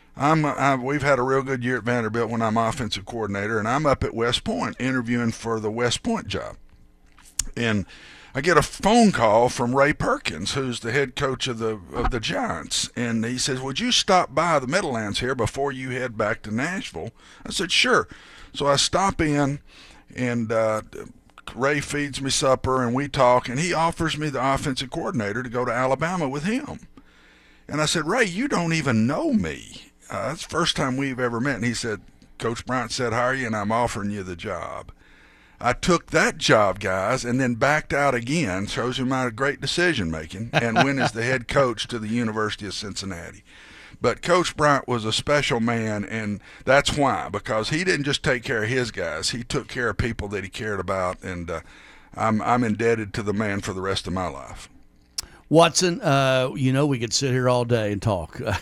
We've had a real good year at Vanderbilt when I'm offensive coordinator, and I'm up at West Point interviewing for the West Point job. And I get a phone call from Ray Perkins, who's the head coach of the Giants, and he says, would you stop by the Meadowlands here before you head back to Nashville? I said, sure. So I stop in, and Ray feeds me supper, and we talk, and he offers me the offensive coordinator to go to Alabama with him. And I said, Ray, you don't even know me. That's the first time we've ever met. And he said, Coach Bryant said, how are you? And I'm offering you the job. I took that job, guys, and then backed out again. Shows you my great decision-making, and went as the head coach to the University of Cincinnati. But Coach Bryant was a special man, and that's why, because he didn't just take care of his guys. He took care of people that he cared about, and I'm indebted to the man for the rest of my life. Watson, we could sit here all day and talk. I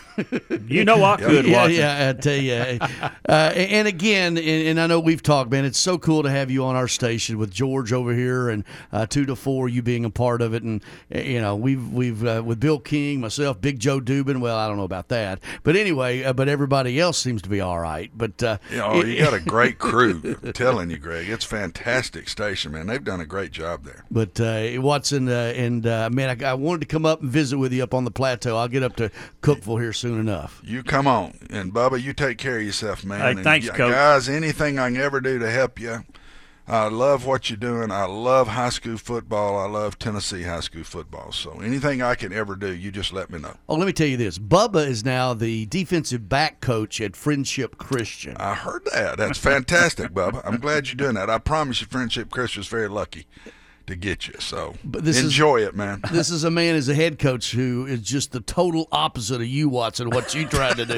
could, Watson. Yeah, I tell you. And again, and I know we've talked, man, it's so cool to have you on our station with George over here and 2 to 4, you being a part of it. And, we've with Bill King, myself, Big Joe Dubin, well, I don't know about that. But anyway, but everybody else seems to be all right. But you got a great crew. I'm telling you, Greg, it's a fantastic station, man. They've done a great job there. But, Watson, man, I wanted to come up and visit with you up on the plateau. I'll get up to Cookeville here soon enough. You come on. And, Bubba, you take care of yourself, man. Hey, thanks, Coach. Guys, anything I can ever do to help you, I love what you're doing. I love high school football. I love Tennessee high school football. So anything I can ever do, you just let me know. Oh, let me tell you this. Bubba is now the defensive back coach at Friendship Christian. I heard that. That's fantastic, Bubba. I'm glad you're doing that. I promise you Friendship Christian is very lucky to get you. So enjoy it, man. This is a man as a head coach who is just the total opposite of you, Watson, what you tried to do.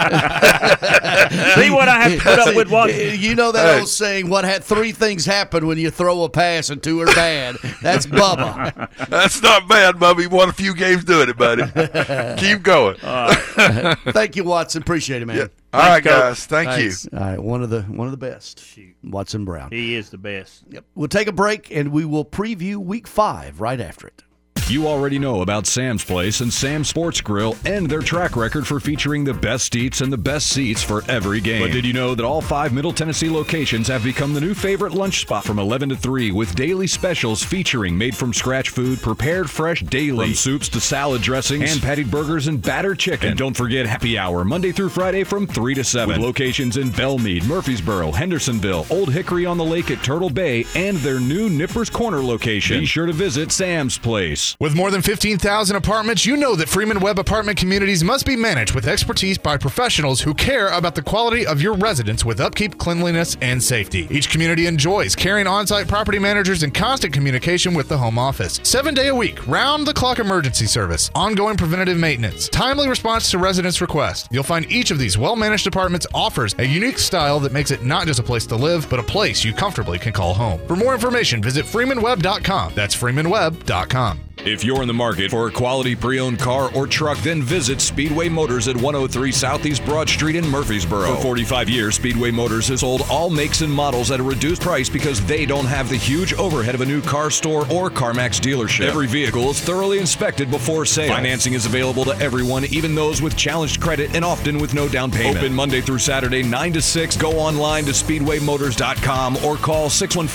See what I have to put up with, Watson? You know that old saying, what had 3 things happen when you throw a pass and 2 are bad? That's Bubba. That's not bad, Bubba. You won a few games doing it, buddy. Keep going. Thank you, Watson. Appreciate it, man. Yeah. All right, guys. Thank you. All right, one of the best. Shoot. Watson Brown. He is the best. Yep. We'll take a break, and we will preview Week 5 right after it. You already know about Sam's Place and Sam's Sports Grill and their track record for featuring the best eats and the best seats for every game. But did you know that all 5 Middle Tennessee locations have become the new favorite lunch spot from 11 to 3 with daily specials featuring made-from-scratch food prepared fresh daily, from soups to salad dressings, hand-patted burgers, and battered chicken. And don't forget happy hour Monday through Friday from 3 to 7 with locations in Belmead, Murfreesboro, Hendersonville, Old Hickory on the Lake at Turtle Bay, and their new Nippers Corner location. Be sure to visit Sam's Place. With more than 15,000 apartments, you know that Freeman Webb Apartment Communities must be managed with expertise by professionals who care about the quality of your residence with upkeep, cleanliness, and safety. Each community enjoys caring on-site property managers in constant communication with the home office. 7 day a week, round-the-clock emergency service, ongoing preventative maintenance, timely response to residents' requests. You'll find each of these well-managed apartments offers a unique style that makes it not just a place to live, but a place you comfortably can call home. For more information, visit freemanwebb.com. That's freemanwebb.com. If you're in the market for a quality pre-owned car or truck, then visit Speedway Motors at 103 Southeast Broad Street in Murfreesboro. For 45 years, Speedway Motors has sold all makes and models at a reduced price because they don't have the huge overhead of a new car store or CarMax dealership. Every vehicle is thoroughly inspected before sale. Financing is available to everyone, even those with challenged credit and often with no down payment. Open Monday through Saturday, 9 to 6. Go online to SpeedwayMotors.com or call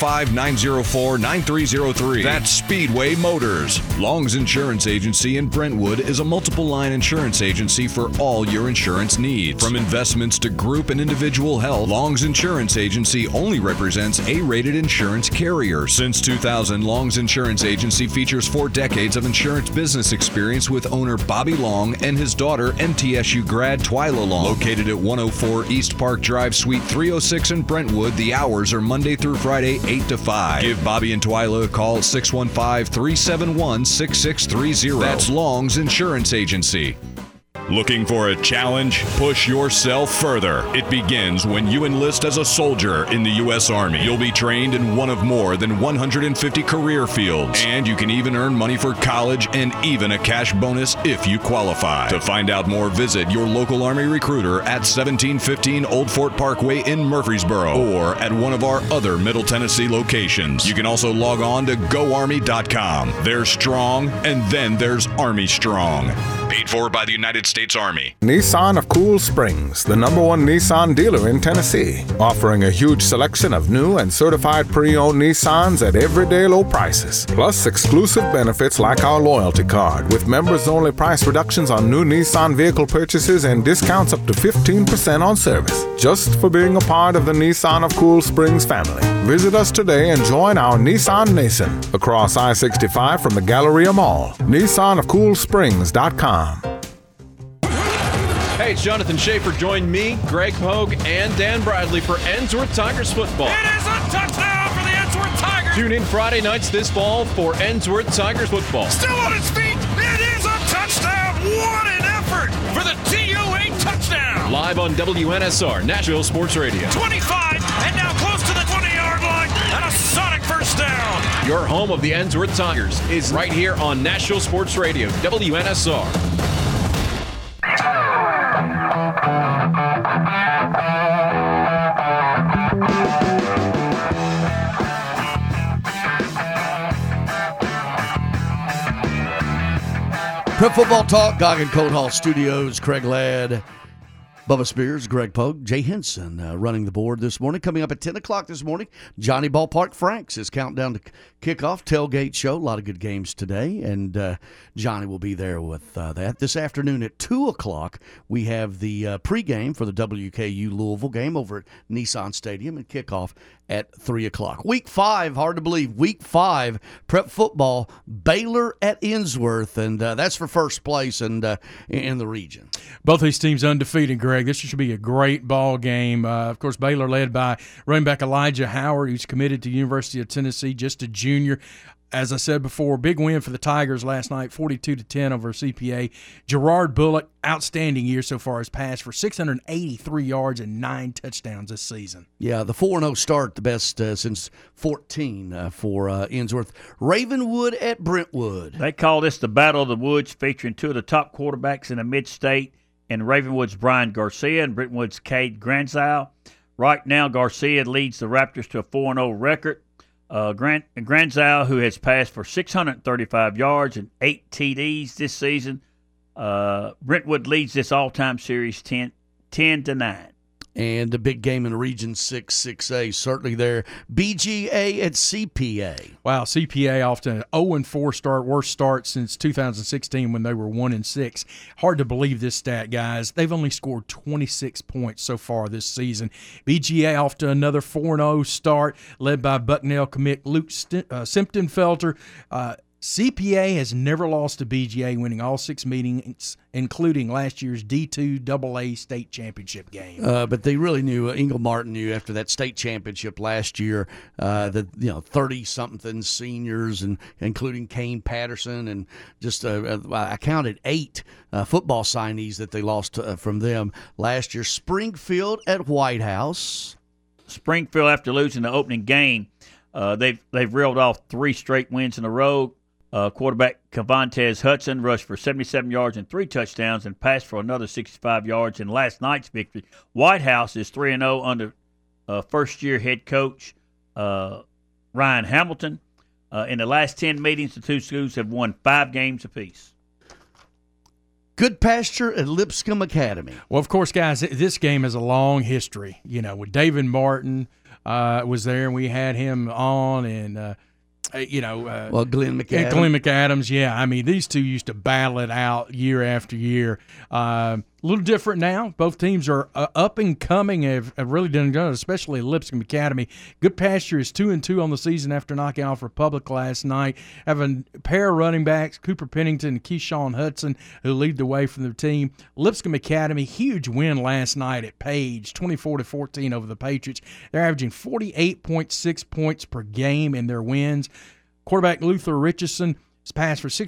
615-904-9303. That's Speedway Motors. Long's Insurance Agency in Brentwood is a multiple line insurance agency for all your insurance needs. From investments to group and individual health, Long's Insurance Agency only represents A-rated insurance carriers. Since 2000, Long's Insurance Agency features 4 decades of insurance business experience with owner Bobby Long and his daughter, MTSU grad Twyla Long. Located at 104 East Park Drive, Suite 306 in Brentwood, the hours are Monday through Friday, 8 to 5. Give Bobby and Twyla a call at 615-371-6630. That's Long's Insurance Agency. Looking for a challenge? Push yourself further. It begins when you enlist as a soldier in the U.S. Army. You'll be trained in one of more than 150 career fields, and you can even earn money for college and even a cash bonus if you qualify. To find out more, visit your local Army recruiter at 1715 Old Fort Parkway in Murfreesboro or at one of our other Middle Tennessee locations. You can also log on to GoArmy.com. There's Strong, and then there's Army Strong. Paid for by the United States Army. Nissan of Cool Springs, the #1 Nissan dealer in Tennessee, offering a huge selection of new and certified pre-owned Nissans at everyday low prices, plus exclusive benefits like our loyalty card with members-only price reductions on new Nissan vehicle purchases and discounts up to 15% on service, just for being a part of the Nissan of Cool Springs family. Visit us today and join our Nissan Nation across I-65 from the Galleria Mall. NissanofCoolSprings.com. Hey, it's Jonathan Schaefer. Join me, Greg Pogue, and Dan Bradley for Ensworth Tigers football. It is a touchdown for the Ensworth Tigers. Tune in Friday nights this fall for Ensworth Tigers football. Still on his feet. It is a touchdown. What an effort for the TU8 touchdown. Live on WNSR, Nashville Sports Radio. 25 and now close to the 20-yard line and a sonic first down. Your home of the Ensworth Tigers is right here on Nashville Sports Radio, WNSR. Prep Football Talk, Goggin Cold Hall Studios, Craig Ladd, Bubba Spears, Greg Pogue, Jay Henson running the board this morning. Coming up at 10 o'clock this morning, Johnny Ballpark Franks is countdown to kickoff, tailgate show. A lot of good games today, and Johnny will be there with that. This afternoon at 2 o'clock, we have the pregame for the WKU Louisville game over at Nissan Stadium, and kickoff at 3 o'clock. Week 5, hard to believe, Week 5, prep football, Baylor at Ensworth, and that's for first place and in the region. Both these teams undefeated, Greg. This should be a great ball game. Of course, Baylor led by running back Elijah Howard, who's committed to the University of Tennessee, just a junior. As I said before, big win for the Tigers last night, 42-10 over CPA. Gerard Bullock, outstanding year so far, has passed for 683 yards and 9 touchdowns this season. Yeah, the 4-0 start, the best since 14 for Ensworth. Ravenwood at Brentwood. They call this the Battle of the Woods, featuring 2 of the top quarterbacks in the mid-state, and Ravenwood's Brian Garcia and Brentwood's Cade Granzow. Right now, Garcia leads the Raptors to a 4-0 record. Granzow, who has passed for 635 yards and 8 TDs this season. Brentwood leads this all-time series 10-9. And a big game in Region 6A, certainly there. BGA at CPA. Wow, CPA often an 0-4 start, worst start since 2016 when they were 1-6. Hard to believe this stat, guys. They've only scored 26 points so far this season. BGA off to another 4-0 start, led by Bucknell commit Luke Simptonfelter. CPA has never lost to BGA, winning all 6 meetings, including last year's D2 AA state championship game. But they really knew, Ingle Martin knew after that state championship last year, that 30-something seniors, and including Kane Patterson, and just I counted 8 football signees that they lost from them last year. Springfield at White House. Springfield, after losing the opening game, they've reeled off 3 straight wins in a row. Quarterback Cavantez Hudson rushed for 77 yards and 3 touchdowns and passed for another 65 yards in last night's victory. White House is 3-0 under first-year head coach Ryan Hamilton. In the last 10 meetings, the two schools have won 5 games apiece. Good pasture at Lipscomb Academy. Well, of course, guys, this game has a long history. You know, with David Martin was there, and we had him on, and Glenn McAdams. Glenn McAdams, yeah. I mean, these two used to battle it out year after year. A little different now. Both teams are up and coming, have really done good, especially Lipscomb Academy. Good Pasture is 2-2 on the season after knocking off Republic last night. Having a pair of running backs, Cooper Pennington and Keyshawn Hudson, who lead the way from the team. Lipscomb Academy, huge win last night at Page, 24-14 over the Patriots. They're averaging 48.6 points per game in their wins. Quarterback Luther Richardson has passed for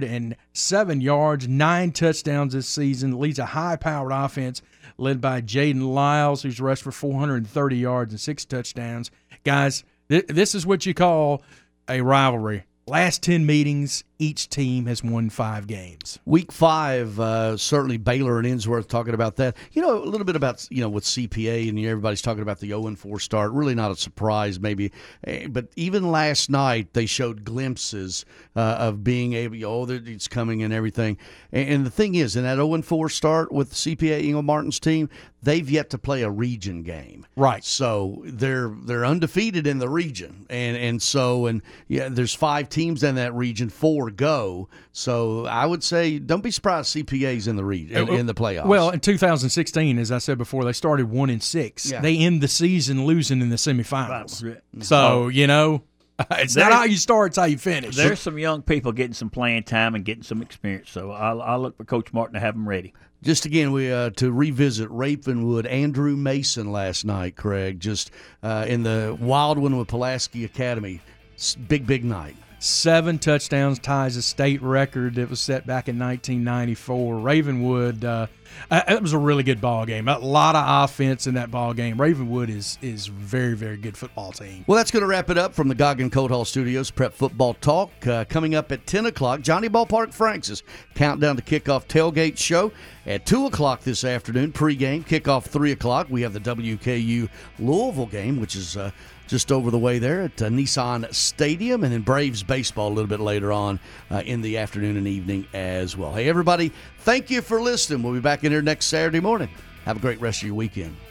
607 yards, 9 touchdowns this season, leads a high-powered offense led by Jaden Lyles, who's rushed for 430 yards and 6 touchdowns. Guys, this is what you call a rivalry. Last 10 meetings, each team has won 5 games. Week 5, certainly Baylor and Innsworth talking about that. You know, a little bit about, with CPA, and everybody's talking about the 0-4 start. Really not a surprise, maybe. But even last night, they showed glimpses of being able, it's coming and everything. And the thing is, in that 0-4 start with CPA, Ingle Martin's team, they've yet to play a region game. Right. So they're undefeated in the region. And there's 5 teams in that region, 4 go. So I would say don't be surprised CPA's in the region in the playoffs. Well, in 2016, as I said before, they started 1-6. Yeah. They end the season losing in the semifinals. So, it's not how you start, it's how you finish. There's some young people getting some playing time and getting some experience. So I'll look for Coach Martin to have them ready. Just again, we to revisit Ravenwood, Andrew Mason last night, Craig, just in the wild one with Pulaski Academy. Big night. 7 touchdowns, ties a state record that was set back in 1994. Ravenwood, it was a really good ball game. A lot of offense in that ball game. Ravenwood is very, very good football team. Well, that's going to wrap it up from the Goggin Coat Hall Studios. Prep Football Talk coming up at 10 o'clock. Johnny Ballpark Franks' countdown to kickoff tailgate show at 2 o'clock this afternoon. Pregame, kickoff 3 o'clock. We have the WKU Louisville game, which is just over the way there at Nissan Stadium, and then Braves baseball a little bit later on in the afternoon and evening as well. Hey, everybody, thank you for listening. We'll be back in here next Saturday morning. Have a great rest of your weekend.